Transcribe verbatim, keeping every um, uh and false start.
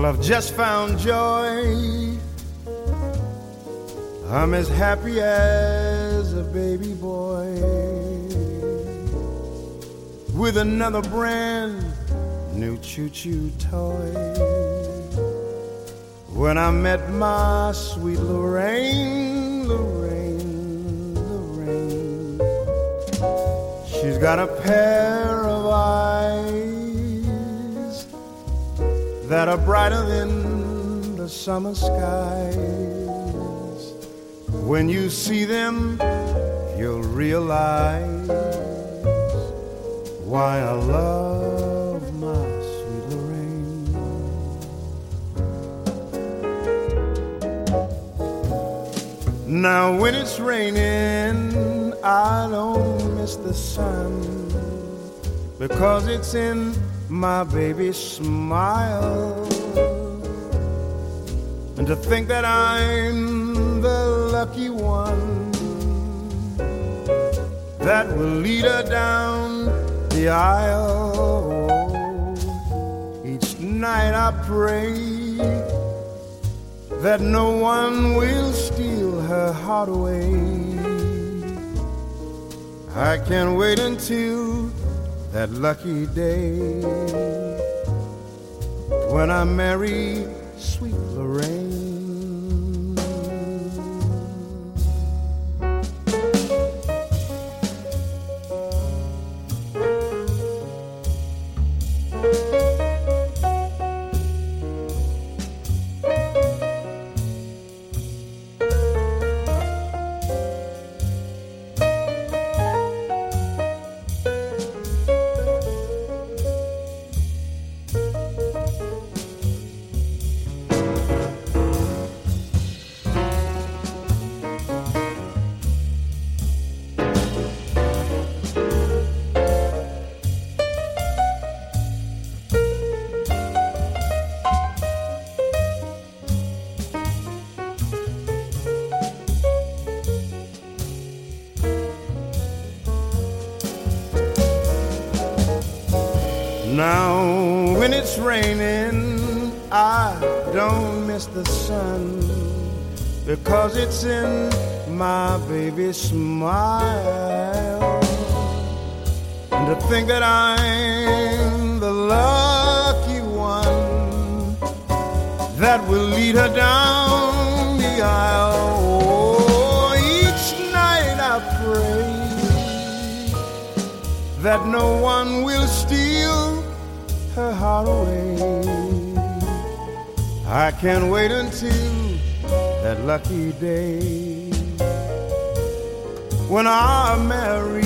Well, I've just found joy. I'm as happy as a baby boy with another brand new choo-choo toy. When I met my sweet Lorraine, Lorraine, Lorraine, she's got a pair of eyes that are brighter than the summer skies. When you see them, you'll realize why I love my sweet Lorraine. Now when it's raining, I don't miss the sun, because it's in my baby's smile. And to think that I'm the lucky one that will lead her down the aisle. Each night I pray that no one will steal her heart away. I can't wait until that lucky day when I marry sweet Lorraine. Now when it's raining, I don't miss the sun, because it's in my baby's smile. And to think that I'm the lucky one that will lead her down the aisle. Oh, each night I pray that no one will steal her heart away. I can't wait until that lucky day when I marry